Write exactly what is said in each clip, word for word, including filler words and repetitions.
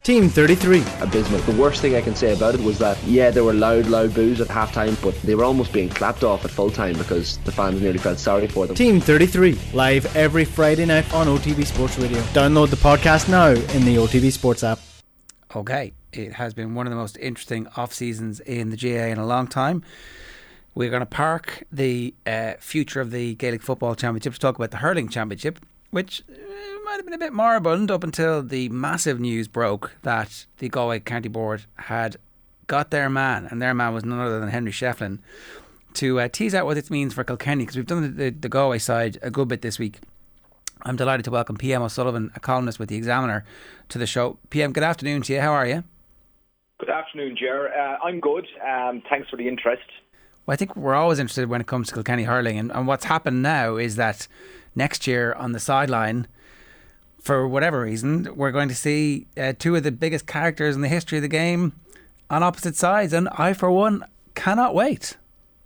Team thirty-three. Abysmal. The worst thing I can say about it was that, yeah, there were loud, loud boos at half-time, but they were almost being clapped off at full-time because the fans nearly felt sorry for them. Team thirty-three. Live every Friday night on O T B Sports Radio. Download the podcast now in the O T B Sports app. Okay, it has been one of the most interesting off-seasons in the G A A in a long time. We're going to park the uh, future of the Gaelic Football Championship to talk about the Hurling Championship, which uh, might have been a bit moribund up until the massive news broke that the Galway County Board had got their man, and their man was none other than Henry Shefflin, to uh, tease out what this means for Kilkenny, because we've done the, the, the Galway side a good bit this week. I'm delighted to welcome P M O'Sullivan, a columnist with the Examiner, to the show. P M, good afternoon to you. How are you? Good afternoon, Ger. Uh, I'm good. Um, thanks for the interest. Well, I think we're always interested when it comes to Kilkenny hurling, and, and what's happened now is that next year on the sideline, for whatever reason, we're going to see uh, two of the biggest characters in the history of the game on opposite sides, and I, for one, cannot wait.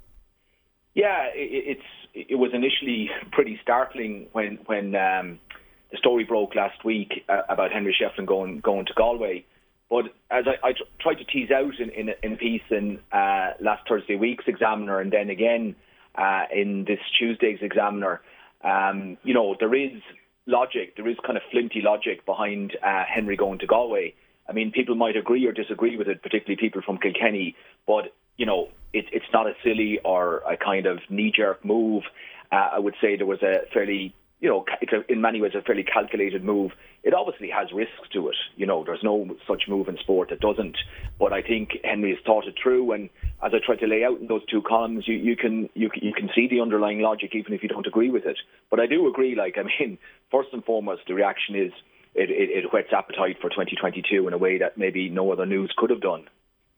Yeah, it, it's it was initially pretty startling when when um, the story broke last week uh, about Henry Shefflin going going to Galway. But as I, I tr- tried to tease out in, in, in a piece in uh, last Thursday week's Examiner, and then again uh, in this Tuesday's Examiner, um, you know, there is logic, there is kind of flinty logic behind uh, Henry going to Galway. I mean, people might agree or disagree with it, particularly people from Kilkenny, but, you know, it, it's not a silly or a kind of knee-jerk move. Uh, I would say there was a fairly, you know, it's a, in many ways a fairly calculated move. It obviously has risks to it. You know, there's no such move in sport that doesn't. But I think Henry has thought it through, and as I tried to lay out in those two columns, you, you can you, you can see the underlying logic even if you don't agree with it. But I do agree, like, I mean, first and foremost, the reaction is it, it, it whets appetite for twenty twenty-two in a way that maybe no other news could have done.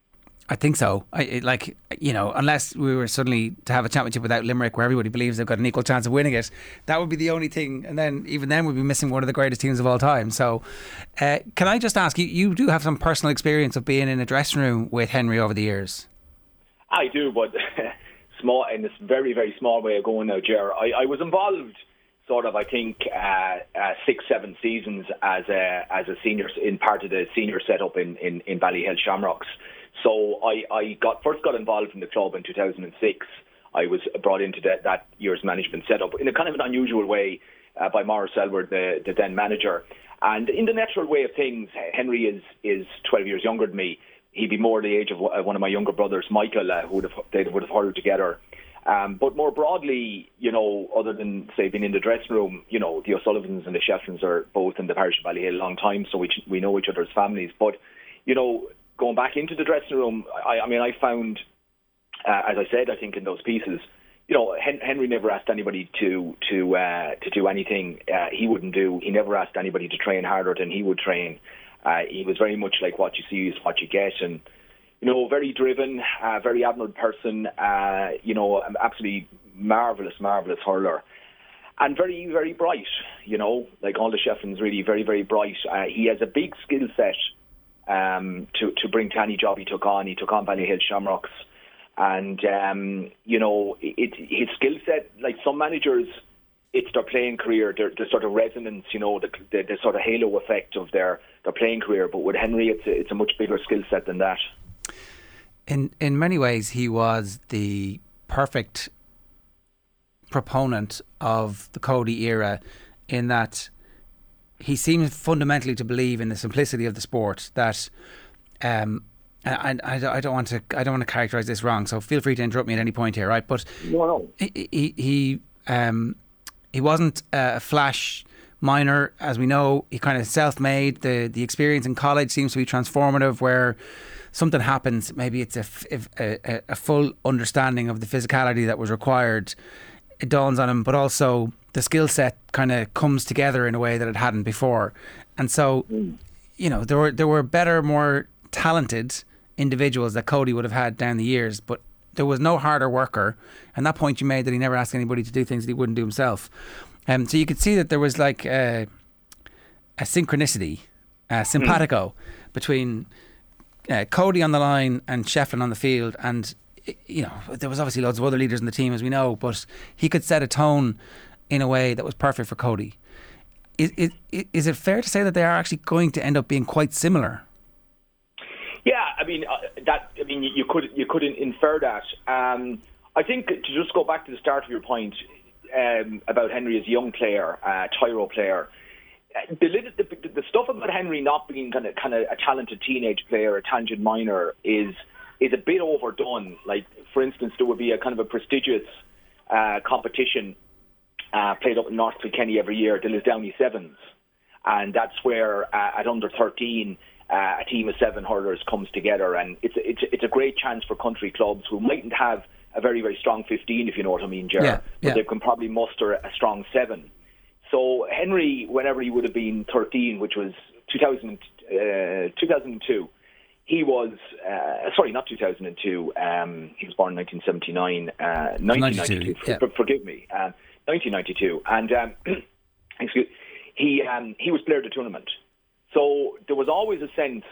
I think so. I, it, like, you know, unless we were suddenly to have a championship without Limerick where everybody believes they've got an equal chance of winning it, that would be the only thing. And then even then we'd be missing one of the greatest teams of all time. So uh, can I just ask you, you do have some personal experience of being in a dressing room with Henry over the years? I do, but small in this very, very small way of going now, Ger. I, I was involved sort of, I think, uh, uh, six, seven seasons as a, as a senior, in part of the senior setup in, in, in Ballyhale Shamrocks. So I, I got first got involved in the club in two thousand six. I was brought into that, that year's management setup in a kind of an unusual way uh, by Maurice Elwood, the, the then manager. And in the natural way of things, Henry is is twelve years younger than me. He'd be more the age of one of my younger brothers, Michael, uh, who would have they would have hurled together. Um, but more broadly, you know, other than say being in the dressing room, you know, the O'Sullivans and the Shefflins are both in the parish of Ballyhale a long time, so we we know each other's families. But you know, going back into the dressing room, I, I mean, I found, uh, as I said, I think in those pieces, you know, Hen- Henry never asked anybody to to uh, to do anything uh, he wouldn't do. He never asked anybody to train harder than he would train. Uh, he was very much like what you see is what you get, and you know, very driven, uh, very admirable person. Uh, you know, absolutely marvelous, marvelous hurler, and very, very bright. You know, like all the Shefflins, really very, very bright. Uh, he has a big skill set. Um, to, to bring to any job he took on. He took on Ballyhale Shamrocks. And, um, you know, it, his skill set, like some managers, it's their playing career, their, the sort of resonance, you know, the, the, the sort of halo effect of their, their playing career. But with Henry, it's a, it's a much bigger skill set than that. In, in many ways, he was the perfect proponent of the Cody era in that he seems fundamentally to believe in the simplicity of the sport. That, um, and I, I, I don't want to, I don't want to characterise this wrong. So feel free to interrupt me at any point here, right? But no, no. he, he, he, um, he wasn't a flash minor, as we know. He kind of self-made. The the experience in college seems to be transformative, where something happens. Maybe it's a, a, a full understanding of the physicality that was required. It dawns on him, but also the skill set kind of comes together in a way that it hadn't before. And so, mm. you know, there were there were better, more talented individuals that Cody would have had down the years, but there was no harder worker. And that point you made, that he never asked anybody to do things that he wouldn't do himself. Um, so you could see that there was like a, a synchronicity, a simpatico mm. between uh, Cody on the line and Shefflin on the field. And, you know, there was obviously loads of other leaders in the team, as we know, but he could set a tone in a way that was perfect for Cody. Is, is, is it fair to say that they are actually going to end up being quite similar mean, you, you could you could infer that. Um, I think to just go back to the start of your point um, about Henry as a young player, uh, Tyro player. The, the, the stuff about Henry not being kind of kind of a talented teenage player, a talented minor, is is a bit overdone. Like, for instance, there would be a kind of a prestigious uh, competition uh, played up in North Kilkenny every year, the Lisdowney Sevens, and that's where uh, at under thirteen uh, a team of seven hurlers comes together, and it's a, it's a, it's a great chance for country clubs who mightn't have a very very strong fifteen, if you know what I mean, Ger, yeah, yeah. but they can probably muster a strong seven. So Henry, whenever he would have been thirteen, which was two thousand, uh, two thousand two, he was, uh, sorry, not two thousand two, um, he was born in nineteen seventy-nine, uh, nineteen ninety-two, yeah. for, forgive me, uh, nineteen ninety-two, and um, excuse, he, um, he was player of the tournament. So there was always a sense,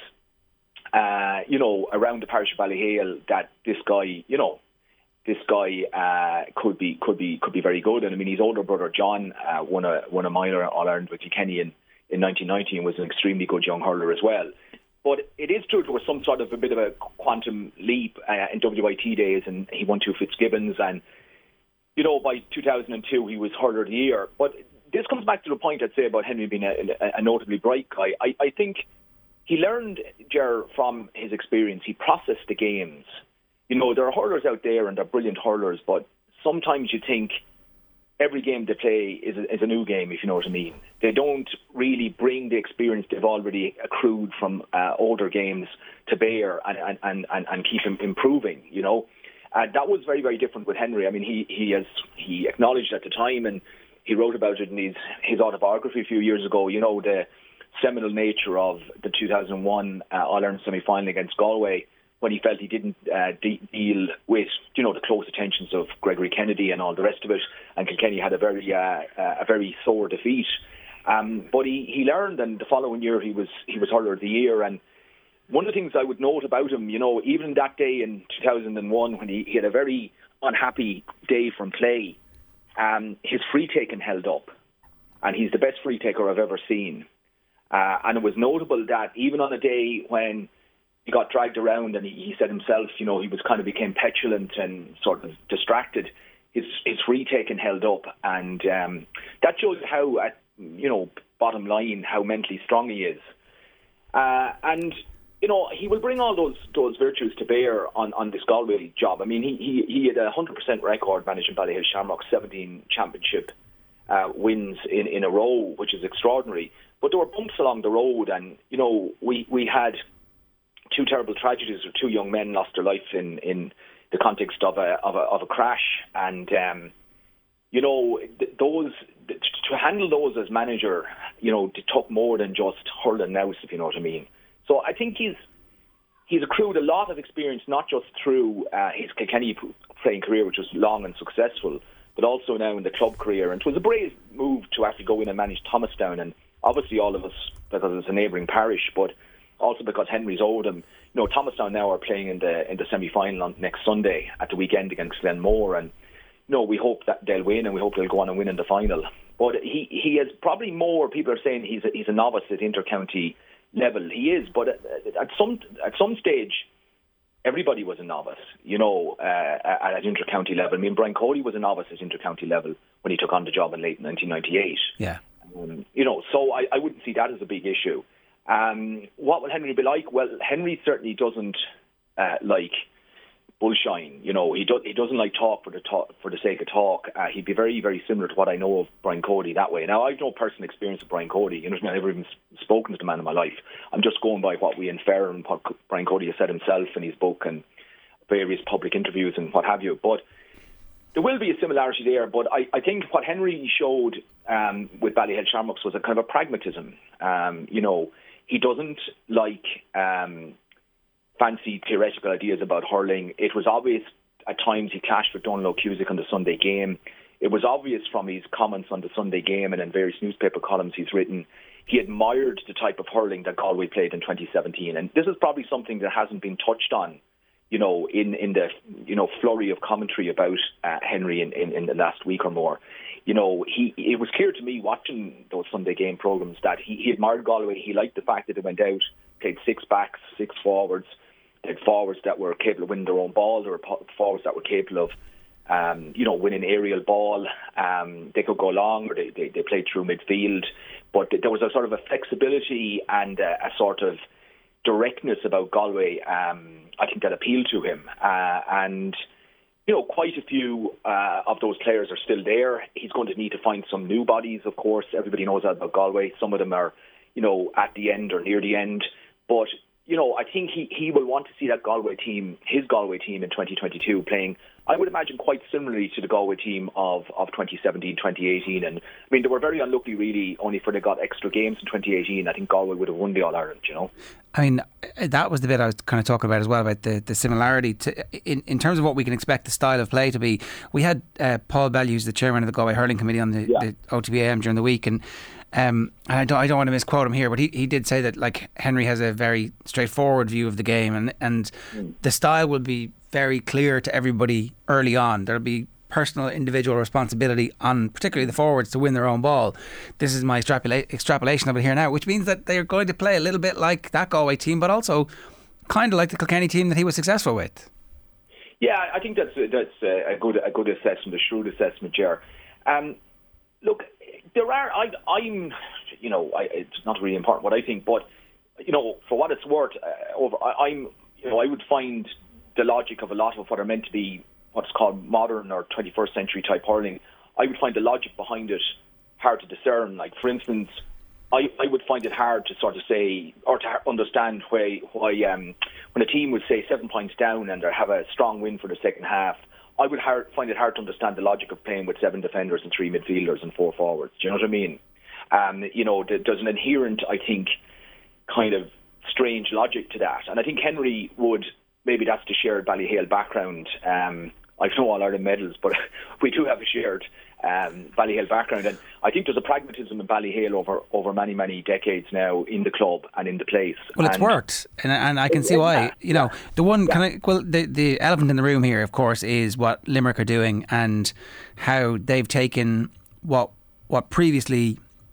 uh, you know, around the parish of Ballyhale that this guy, you know, This guy uh, could be could be could be very good, and I mean his older brother John uh, won a won a minor All Ireland with Kilkenny in, in nineteen ninety and was an extremely good young hurler as well. But it is true there was some sort of a bit of a quantum leap uh, in W I T days, and he won two Fitzgibbons, and you know by two thousand two he was hurler of the year. But this comes back to the point I'd say about Henry being a, a notably bright guy. I, I think he learned, Ger, from his experience. He processed the games. You know, there are hurlers out there and they're brilliant hurlers, but sometimes you think every game they play is a, is a new game, if you know what I mean. They don't really bring the experience they've already accrued from uh, older games to bear and, and, and, and keep im- improving, you know. Uh, that was very, very different with Henry. I mean, he, he has he acknowledged at the time, and he wrote about it in his, his autobiography a few years ago, you know, the seminal nature of the two thousand one uh, All-Ireland semi-final against Galway, when he felt he didn't uh, de- deal with, you know, the close attentions of Gregory Kennedy and all the rest of it, and Kilkenny had a very uh, uh, a very sore defeat. Um, but he, he learned, and the following year he was he was hurler of the year. And one of the things I would note about him, you know, even that day in two thousand one when he, he had a very unhappy day from play, um, his free taking held up, and he's the best free taker I've ever seen. Uh, and it was notable that even on a day when he got dragged around, and he, he said himself, you know, he was kind of became petulant and sort of distracted. His his free taking held up, and um, that shows how, at you know, bottom line, how mentally strong he is. Uh, and you know, he will bring all those those virtues to bear on, on this Galway job. I mean, he he, he had a hundred percent record managing Ballyhale Shamrock, seventeen championship uh, wins in, in a row, which is extraordinary. But there were bumps along the road, and you know, we we had two terrible tragedies where two young men lost their life in, in the context of a of a, of a crash, and um, you know th- those th- to handle those as manager, you know, it took more than just hurling nous, if you know what I mean. So I think he's he's accrued a lot of experience, not just through uh, his Kilkenny playing career, which was long and successful, but also now in the club career. And it was a brave move to actually go in and manage Thomastown, and obviously all of us because it's a neighbouring parish, but also because Henry's owed him. You know, Thomastown now are playing in the in the semi-final on next Sunday at the weekend against Glenmore, and you know, we hope that they'll win, and we hope they'll go on and win in the final. But he he is probably more. People are saying he's a, he's a novice at inter-county level. He is, but at, at some at some stage, everybody was a novice. You know, uh, at, at inter-county level. I mean, Brian Cody was a novice at inter-county level when he took on the job in late nineteen ninety-eight. Yeah. Um, you know, so I, I wouldn't see that as a big issue. Um, what will Henry be like? Well, Henry certainly doesn't uh, like bullshine. You know, he do, he doesn't like talk for the talk, for the sake of talk. Uh, he'd be very, very similar to what I know of Brian Cody that way. Now, I've no personal experience with Brian Cody. You know, I've never even spoken to the man in my life. I'm just going by what we infer and what Brian Cody has said himself in his book and various public interviews and what have you. But there will be a similarity there. But I, I think what Henry showed um, with Ballyhale Shamrocks was a kind of a pragmatism. Um, you know, he doesn't like um, fancy theoretical ideas about hurling. It was obvious at times he clashed with Donald Cusick on the Sunday game. It was obvious from his comments on the Sunday game and in various newspaper columns he's written, he admired the type of hurling that Galway played in twenty seventeen. And this is probably something that hasn't been touched on, you know, in, in the, you know, flurry of commentary about uh, Henry in, in, in the last week or more. You know, he it was clear to me watching those Sunday game programmes that he, he admired Galway. He liked the fact that they went out, played six backs, six forwards, They had forwards that were capable of winning their own ball. There were forwards that were capable of, um, you know, winning aerial ball. Um, they could go long, or they, they, they played through midfield. But there was a sort of a flexibility and a, a sort of directness about Galway, um, I think, that appealed to him. Uh, and, you know, quite a few uh, of those players are still there. He's going to need to find some new bodies, of course. Everybody knows that about Galway. Some of them are, you know, at the end or near the end. But, you know, I think he, he will want to see that Galway team, his Galway team in twenty twenty-two playing, I would imagine, quite similarly to the Galway team of, of twenty seventeen, twenty eighteen. And, I mean, they were very unlucky, really, only for they got extra games in twenty eighteen. I think Galway would have won the All-Ireland, you know. I mean, that was the bit I was kind of talking about as well, about the, the similarity to, in, in terms of what we can expect the style of play to be. We had uh, Paul Bell, who's the chairman of the Galway Hurling Committee, on the, yeah. the O T B A M during the week, and um, and I don't I don't want to misquote him here, but he, he did say that, like, Henry has a very straightforward view of the game, and, and mm. the style will be very clear to everybody early on. There'll be personal individual responsibility on particularly the forwards to win their own ball. This is my extrapola- extrapolation of it here now, which means that they're going to play a little bit like that Galway team, but also kind of like the Kilkenny team that he was successful with. Yeah, I think that's that's a good a good assessment, a shrewd assessment, Ger. Um, look, there are I, I'm, you know, I, it's not really important what I think, but you know, for what it's worth, uh, over I, I'm, you know, I would find the logic of a lot of what are meant to be what's called modern or twenty-first century type hurling, I would find the logic behind it hard to discern. Like, for instance, I, I would find it hard to sort of say, or to understand why, why um, when a team would say seven points down and they have a strong win for the second half, I would hard, find it hard to understand the logic of playing with seven defenders and three midfielders and four forwards. Do you know what I mean? Um, you know, there's an inherent, I think, kind of strange logic to that. And I think Henry would, maybe that's the shared Ballyhale background. Um, I've no All-Ireland medals, but we do have a shared um, Ballyhale background. And I think there's a pragmatism in Ballyhale over, over many, many decades now in the club and in the place. Well, it's and worked, and, and I can see why. You know, the one, yeah. can I, well, the, the elephant in the room here, of course, is what Limerick are doing and how they've taken what what previously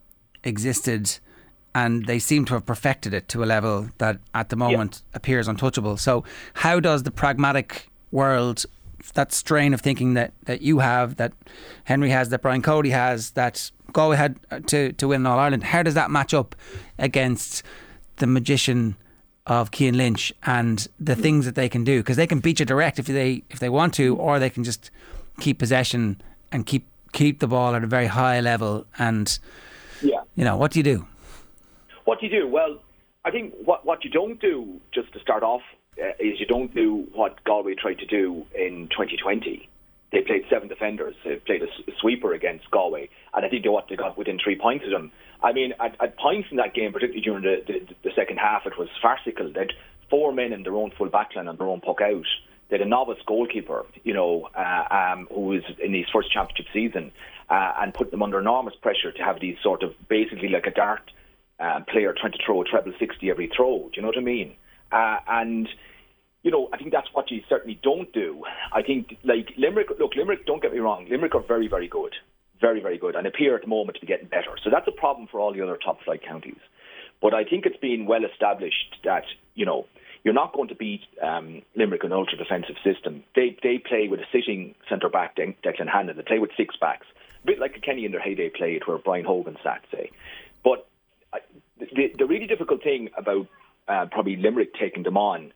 existed, and they seem to have perfected it to a level that at the moment yeah. appears untouchable. So how does the pragmatic world, that strain of thinking that, that you have, that Henry has, that Brian Cody has, that Galway had to, to win All Ireland, how does that match up against the magician of Cian Lynch and the things that they can do? Because they can beat you direct if they if they want to, or they can just keep possession and keep keep the ball at a very high level. And yeah. you know, what do you do? What do you do? Well, I think what, what you don't do, just to start off, uh, is you don't do what Galway tried to do in twenty twenty. They played seven defenders. They played a, a sweeper against Galway, and I think they what they got within three points of them. I mean, at, at points in that game, particularly during the, the, the second half, it was farcical. They had four men in their own full backline on their own puck out. They had a novice goalkeeper, you know, uh, um, who was in his first championship season, uh, and put them under enormous pressure to have these sort of basically like a dart uh, player trying to throw a treble sixty every throw. Do you know what I mean? Uh, and you know, I think that's what you certainly don't do. I think, like, Limerick, look, Limerick, don't get me wrong, Limerick are very, very good. Very, very good, and appear at the moment to be getting better. So that's a problem for all the other top flight counties. But I think it's been well established that, you know, you're not going to beat um, Limerick in an ultra defensive system. They they play with a sitting centre back, De- Declan Hannon. They play with six backs, a bit like Kilkenny in their heyday played, where Brian Hogan sat, say. But uh, the the really difficult thing about uh, probably Limerick taking them on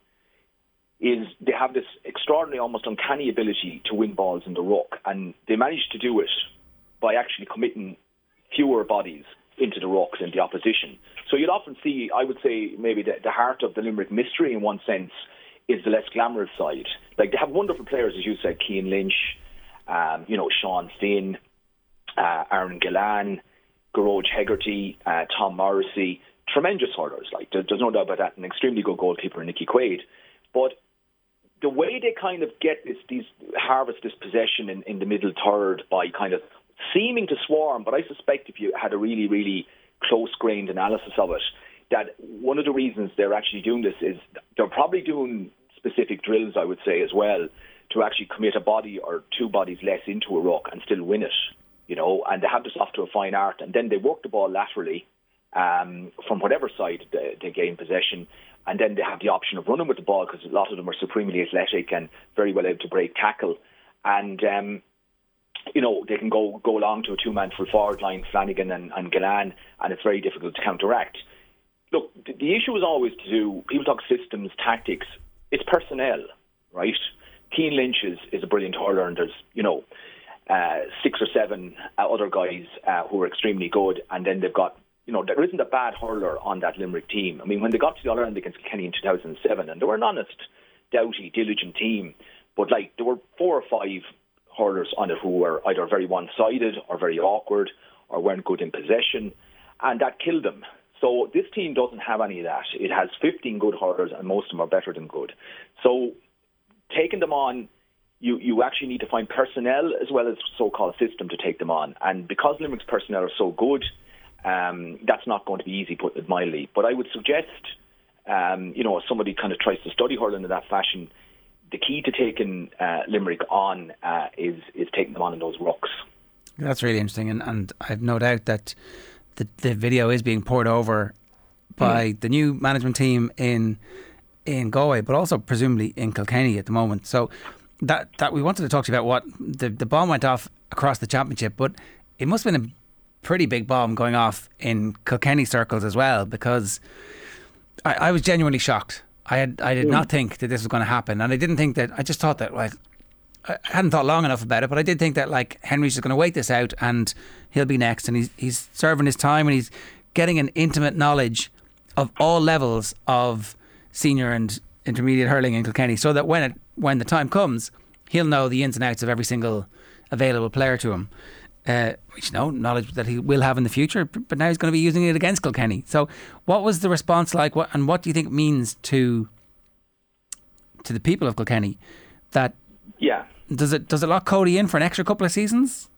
is they have this extraordinary, almost uncanny ability to win balls in the ruck, and they managed to do it by actually committing fewer bodies into the rucks in the opposition. So you'll often see, I would say, maybe the, the heart of the Limerick mystery in one sense is the less glamorous side. Like, they have wonderful players, as you said, Cian Lynch, um, you know, Sean Finn, uh, Aaron Gillan, Garoj Hegarty, uh, Tom Morrissey, tremendous hurlers. Like, there, there's no doubt about that. An extremely good goalkeeper, Nicky Quaid. But the way they kind of get this, these harvest this possession in, in the middle third by kind of seeming to swarm, but I suspect if you had a really, really close-grained analysis of it, that one of the reasons they're actually doing this is they're probably doing specific drills, I would say, as well, to actually commit a body or two bodies less into a ruck and still win it, you know, and they have this off to a fine art, and then they work the ball laterally um, from whatever side they, they gain possession, and then they have the option of running with the ball because a lot of them are supremely athletic and very well able to break tackle. And, um, you know, they can go go along to a two-man full forward line, Flanagan and, and Gillane, and it's very difficult to counteract. Look, the, the issue is always to do, people talk systems, tactics, it's personnel, right? Keane Lynch is, is a brilliant hurler, and there's, you know, uh, six or seven uh, other guys uh, who are extremely good, and then they've got, you know, there isn't a bad hurler on that Limerick team. I mean, when they got to the All-Ireland against Kilkenny in two thousand seven, and they were an honest, doughty, diligent team, but like there were four or five hurlers on it who were either very one-sided or very awkward or weren't good in possession, and that killed them. So this team doesn't have any of that. It has fifteen good hurlers, and most of them are better than good. So taking them on, you, you actually need to find personnel as well as so-called system to take them on. And because Limerick's personnel are so good, um, that's not going to be easy, putting it mildly. But I would suggest, um, you know, if somebody kind of tries to study hurling in that fashion, the key to taking uh, Limerick on uh, is is taking them on in those rucks. That's really interesting, and, and I've no doubt that the, the video is being poured over by mm. the new management team in in Galway, but also presumably in Kilkenny at the moment. So that that we wanted to talk to you about what the, the bomb went off across the championship, but it must have been a pretty big bomb going off in Kilkenny circles as well, because I, I was genuinely shocked. I had I did mm. not think that this was going to happen, and I didn't think that. I just thought that like I hadn't thought long enough about it, but I did think that like Henry's just going to wait this out and he'll be next, and he's he's serving his time and he's getting an intimate knowledge of all levels of senior and intermediate hurling in Kilkenny, so that when it when the time comes, he'll know the ins and outs of every single available player to him. Uh, which you know, knowledge that he will have in the future, but now he's going to be using it against Kilkenny. So, what was the response like? What and what do you think it means to to the people of Kilkenny? That yeah, does it does it lock Cody in for an extra couple of seasons?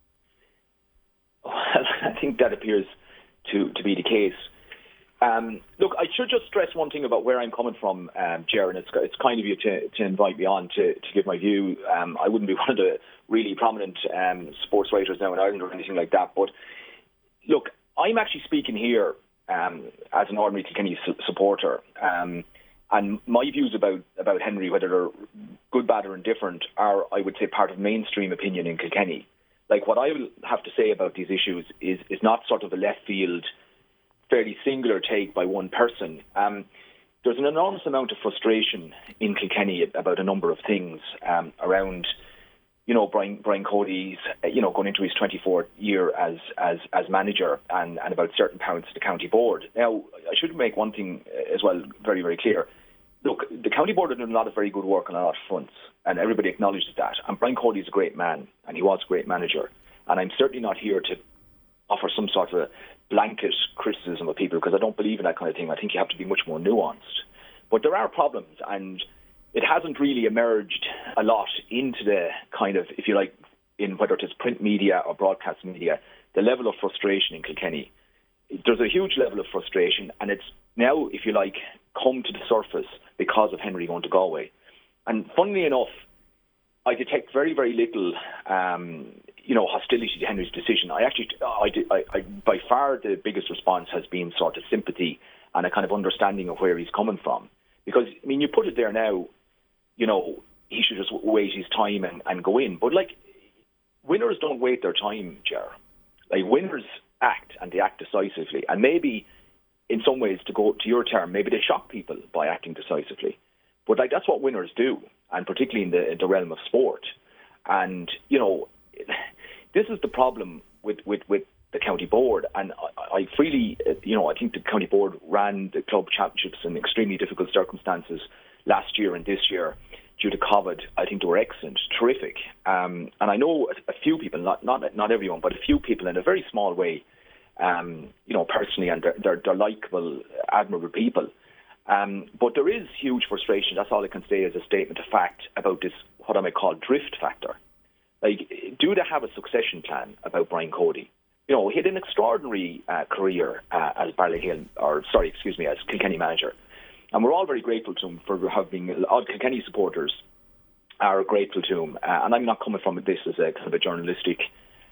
Well, I think that appears to to be the case. Um, look, I should just stress one thing about where I'm coming from, um, Ger, and it's, it's kind of you to, to invite me on to, to give my view. Um, I wouldn't be one of the really prominent um, sports writers now in Ireland or anything like that. But look, I'm actually speaking here um, as an ordinary Kilkenny su- supporter. Um, and my views about, about Henry, whether they're good, bad or indifferent, are, I would say, part of mainstream opinion in Kilkenny. Like, what I will have to say about these issues is, is not sort of a left field, fairly singular take by one person. Um, there's an enormous amount of frustration in Kilkenny about a number of things um, around, you know, Brian, Brian Cody's, you know, going into his twenty-fourth year as as as manager, and, and about certain powers to the county board. Now, I should make one thing as well very, very clear. Look, the county board are doing a lot of very good work on a lot of fronts, and everybody acknowledges that. And Brian Cody is a great man, and he was a great manager. And I'm certainly not here to offer some sort of a blanket criticism of people, because I don't believe in that kind of thing. I think you have to be much more nuanced. But there are problems, and it hasn't really emerged a lot into the kind of, if you like, in whether it is print media or broadcast media, the level of frustration in Kilkenny. There's a huge level of frustration, and it's now, if you like, come to the surface because of Henry going to Galway. And funnily enough, I detect very, very little um, you know, hostility to Henry's decision. I actually, I, I, I, by far the biggest response has been sort of sympathy and a kind of understanding of where he's coming from. Because, I mean, you put it there now, you know, he should just wait his time and, and go in. But, like, winners don't wait their time, Ger. Like, winners act, and they act decisively. And maybe, in some ways, to go to your term, maybe they shock people by acting decisively. But, like, that's what winners do, and particularly in the, in the realm of sport. And, you know, this is the problem with, with, with the county board, and I, I freely, you know, I think the county board ran the club championships in extremely difficult circumstances last year and this year due to COVID. I think they were excellent, terrific, um, and I know a, a few people, not not not everyone, but a few people in a very small way, um, you know, personally, and they're they're, they're likeable, admirable people. Um, but there is huge frustration. That's all I can say as a statement of fact about this, what I might call drift factor. Like, do they have a succession plan about Brian Cody? You know, he had an extraordinary uh, career uh, as Ballyhale, or sorry, excuse me, as Kilkenny manager. And we're all very grateful to him for having, all Kilkenny supporters are grateful to him. Uh, and I'm not coming from this as a kind of a journalistic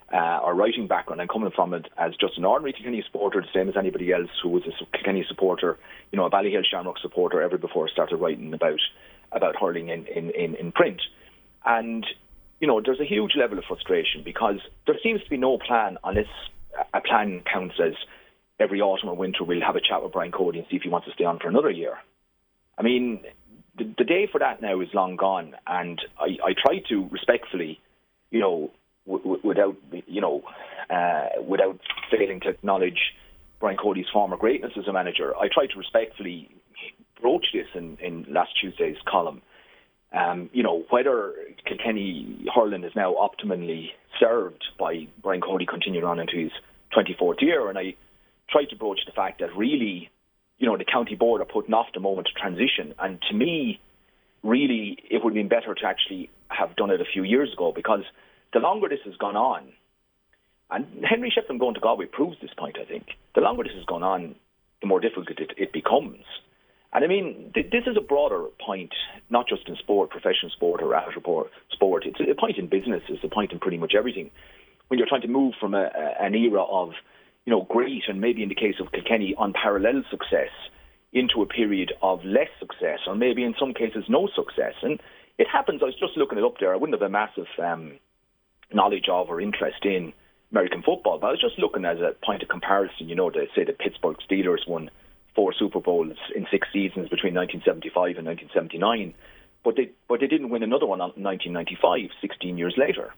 uh, or writing background, and coming from it as just an ordinary Kilkenny supporter, the same as anybody else who was a Kilkenny supporter, you know, a Ballyhale Shamrock supporter, ever before I started writing about about hurling in, in, in, in print. And, you know, there's a huge level of frustration because there seems to be no plan unless a plan counts as every autumn or winter we'll have a chat with Brian Cody and see if he wants to stay on for another year. I mean, the, the day for that now is long gone, and I, I try to respectfully, you know, w- w- without, you know, uh, without failing to acknowledge Brian Cody's former greatness as a manager, I try to respectfully broach this in, in last Tuesday's column. Um, you know, whether Kilkenny hurling is now optimally served by Brian Cody continuing on into his twenty-fourth year, and I try to broach the fact that really, you know, the county board are putting off the moment of transition, and to me, really, it would have been better to actually have done it a few years ago, because the longer this has gone on, and Henry Shefflin going to Galway proves this point, I think, the longer this has gone on, the more difficult it, it becomes. And I mean, th- this is a broader point, not just in sport, professional sport or amateur sport. It's a point in business. It's a point in pretty much everything. When you're trying to move from a, a, an era of, you know, great and maybe in the case of Kilkenny, unparalleled success into a period of less success, or maybe in some cases no success. And it happens. I was just looking it up there. I wouldn't have a massive um, knowledge of or interest in American football, but I was just looking as a point of comparison. You know, they say the Pittsburgh Steelers won four Super Bowls in six seasons between nineteen seventy-five and nineteen seventy-nine, but they but they didn't win another one in nineteen ninety-five, sixteen years later.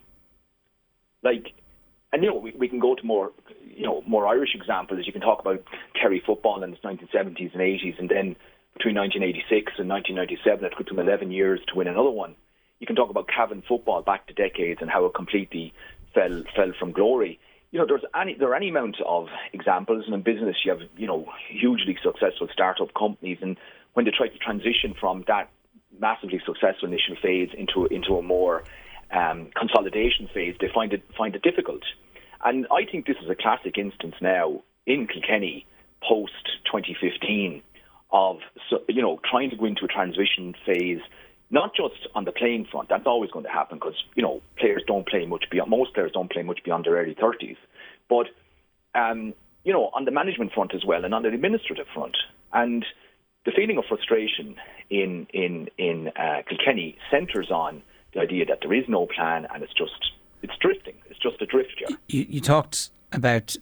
Like, and you know, we, we can go to more, you know, more Irish examples. You can talk about Kerry football in the nineteen seventies and eighties, and then between nineteen eighty-six and nineteen ninety-seven, it took them eleven years to win another one. You can talk about Cavan football back to decades and how it completely fell fell from glory. You know, there's any there are any amount of examples, and in business you have, you know, hugely successful startup companies, and when they try to transition from that massively successful initial phase into into a more um, consolidation phase, they find it find it difficult. And I think this is a classic instance now in Kilkenny post twenty fifteen of, you know, trying to go into a transition phase. Not just on the playing front, that's always going to happen because, you know, players don't play much beyond, most players don't play much beyond their early thirties. But, um, you know, on the management front as well and on the administrative front. And the feeling of frustration in, in, in uh, Kilkenny centres on the idea that there is no plan and it's just, it's drifting. It's just a drift here. You, you talked about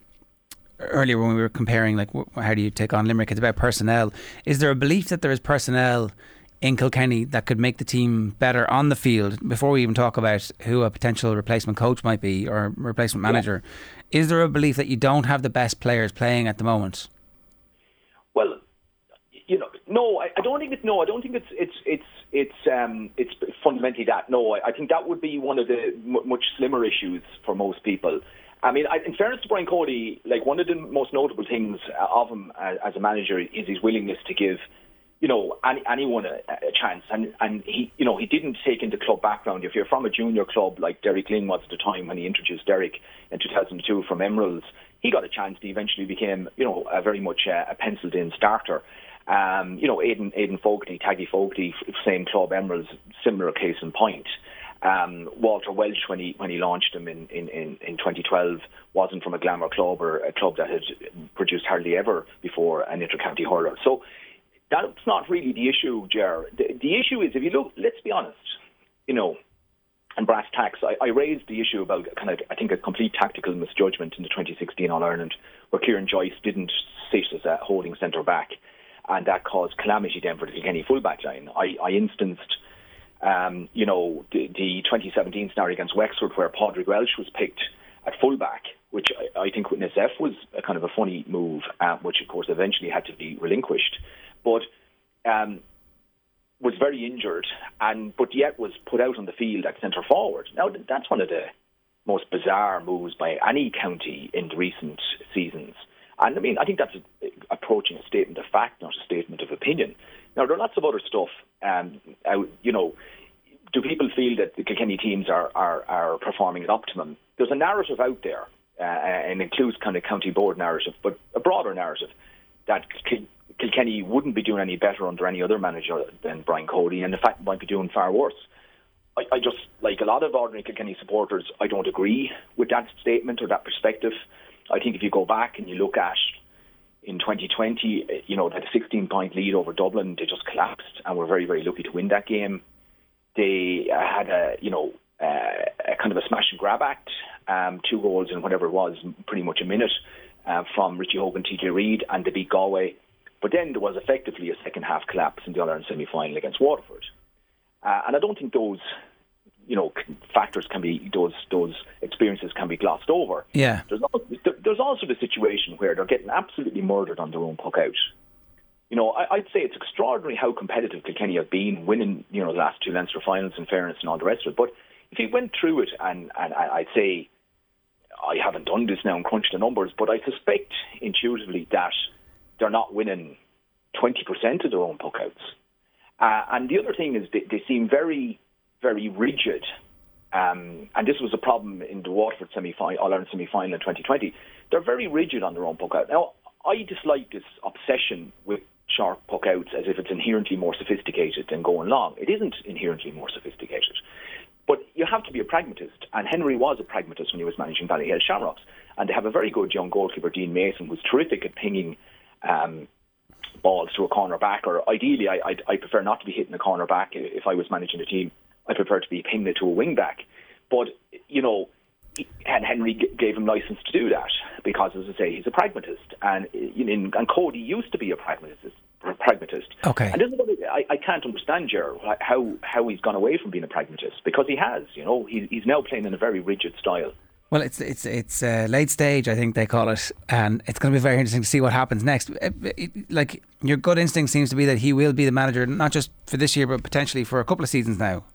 earlier when we were comparing, like, how do you take on Limerick? It's about personnel. Is there a belief that there is personnel in Kilkenny that could make the team better on the field, before we even talk about who a potential replacement coach might be or replacement manager? Yeah. Is there a belief that you don't have the best players playing at the moment? Well, you know, no, I, I don't think it's no. I don't think it's it's it's it's um it's fundamentally that. No, I, I think that would be one of the m- much slimmer issues for most people. I mean, I, in fairness to Brian Cody, like, one of the most notable things of him as, as a manager is his willingness to give, you know, any, anyone a, a chance. And, and he, you know, he didn't take into club background. If you're from a junior club like Derek Lyng was at the time when he introduced Derek in two thousand two from Emeralds, he got a chance. He eventually became, you know, a very much a, a penciled-in starter. Um, you know, Aidan, Aidan Fogarty, Taggy Fogarty, same club, Emeralds, similar case in point. Um, Walter Welch, when he when he launched him in, in, in, in twenty twelve, wasn't from a glamour club or a club that had produced hardly ever before an inter-county hurler. So that's not really the issue, Ger. The, the issue is, if you look, let's be honest, you know, and brass tacks, I, I raised the issue about kind of, I think, a complete tactical misjudgment in the twenty sixteen All-Ireland, where Kieran Joyce didn't sit as a holding centre-back, and that caused calamity then for the Kilkenny full-back line. I, I instanced, um, you know, the, the twenty seventeen scenario against Wexford, where Padraig Welsh was picked at full-back, which I, I think with Nassef was a kind of a funny move, uh, which, of course, eventually had to be relinquished. But um, was very injured, and but yet was put out on the field at centre forward. Now, that's one of the most bizarre moves by any county in the recent seasons. And I mean, I think that's a, approaching a statement of fact, not a statement of opinion. Now, there are lots of other stuff. Um, out, you know, do people feel that the Kilkenny teams are, are, are performing at optimum? There's a narrative out there, uh, and includes kind of county board narrative, but a broader narrative that Kil- Kilkenny wouldn't be doing any better under any other manager than Brian Cody, and in fact might be doing far worse. I, I just, like a lot of ordinary Kilkenny supporters, I don't agree with that statement or that perspective. I think if you go back and you look at in twenty twenty, you know, that sixteen-point lead over Dublin, they just collapsed and were very, very lucky to win that game. They uh, had a, you know, uh, a kind of a smash and grab act, um, two goals in whatever it was, pretty much a minute uh, from Richie Hogan, T J Reid, and they beat Galway. But then there was effectively a second half collapse in the All-Ireland semi-final against Waterford. Uh, and I don't think those, you know, factors can be, those those experiences can be glossed over. Yeah. There's also, there's also the situation where they're getting absolutely murdered on their own puck out. You know, I, I'd say it's extraordinary how competitive Kilkenny have been, winning, you know, the last two Leinster finals in fairness and all the rest of it. But if you went through it, and, and I'd say, I haven't done this now and crunched the numbers, but I suspect intuitively that they're not winning twenty percent of their own puck outs. Uh, and the other thing is they, they seem very, very rigid. Um, and this was a problem in the Waterford semi-final, All-Ireland semi-final in twenty twenty. They're very rigid on their own puck out. Now, I dislike this obsession with sharp puck outs as if it's inherently more sophisticated than going long. It isn't inherently more sophisticated. But you have to be a pragmatist. And Henry was a pragmatist when he was managing Ballyhale Shamrocks. And they have a very good young goalkeeper, Dean Mason, who's terrific at pinging um, balls to a corner back, or ideally I, I I prefer not to be hitting a corner back if I was managing a team. I prefer to be pinging it to a wing back. But, you know, and Henry g- gave him license to do that because, as I say, he's a pragmatist. And you know, and Cody used to be a pragmatist. pragmatist. Okay. And this is what I, I can't understand, Ger, how, how he's gone away from being a pragmatist, because he has, you know, he, he's now playing in a very rigid style. Well, it's it's it's uh, late stage, I think they call it, and it's going to be very interesting to see what happens next. It, it, like, your gut instinct seems to be that he will be the manager, not just for this year, but potentially for a couple of seasons now.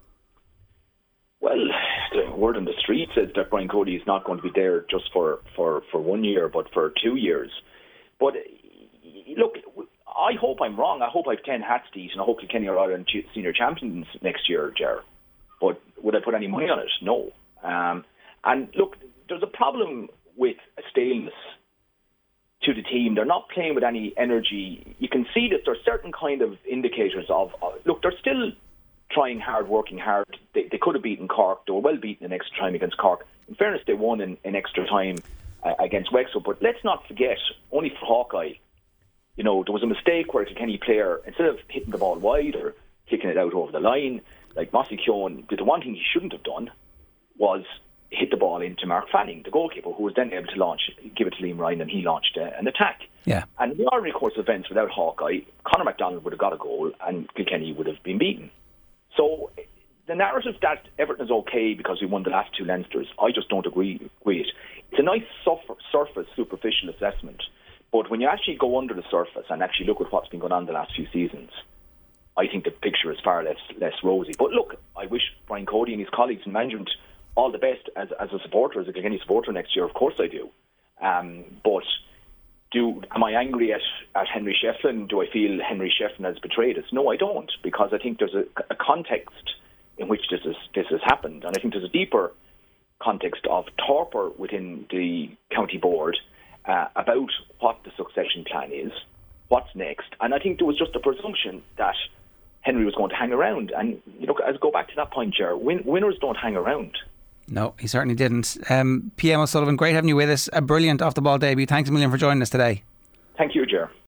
Well, the word on the street says that Brian Cody is not going to be there just for, for, for one year, but for two years. But look, I hope I'm wrong. I hope I have ten hats to eat, and I hope Kilkenny are Ireland senior champions next year, Ger. But would I put any money on it? No. Um, And look, there's a problem with a staleness to the team. They're not playing with any energy. You can see that there's certain kind of indicators of, uh, look, they're still trying hard, working hard. They, they could have beaten Cork. They were well beaten in extra time against Cork. In fairness, they won in, in extra time uh, against Wexford. But let's not forget, only for Hawkeye, you know, there was a mistake where a Kilkenny player, instead of hitting the ball wide or kicking it out over the line, like Mossy Keown did, the one thing he shouldn't have done was hit the ball into Mark Fanning, the goalkeeper, who was then able to launch, give it to Liam Ryan, and he launched uh, an attack. Yeah. And in the ordinary course of events, without Hawkeye, Conor McDonald would have got a goal and Kilkenny would have been beaten. So the narrative that Everton is okay because we won the last two Leinsters, I just don't agree with. It's a nice surface, superficial assessment, but when you actually go under the surface and actually look at what's been going on the last few seasons, I think the picture is far less less rosy. But look, I wish Brian Cody and his colleagues in management all the best as as a supporter, as a Kilkenny supporter next year. Of course I do. Um, but do am I angry at, at Henry Shefflin? Do I feel Henry Shefflin has betrayed us? No, I don't, because I think there's a, a context in which this is this has happened, and I think there's a deeper context of torpor within the county board uh, about what the succession plan is, what's next, and I think there was just a presumption that Henry was going to hang around. And you know, as I go back to that point, Ger, win, winners don't hang around. No, he certainly didn't. Um, P M O'Sullivan, great having you with us. A brilliant off the ball debut. Thanks a million for joining us today. Thank you, Ger.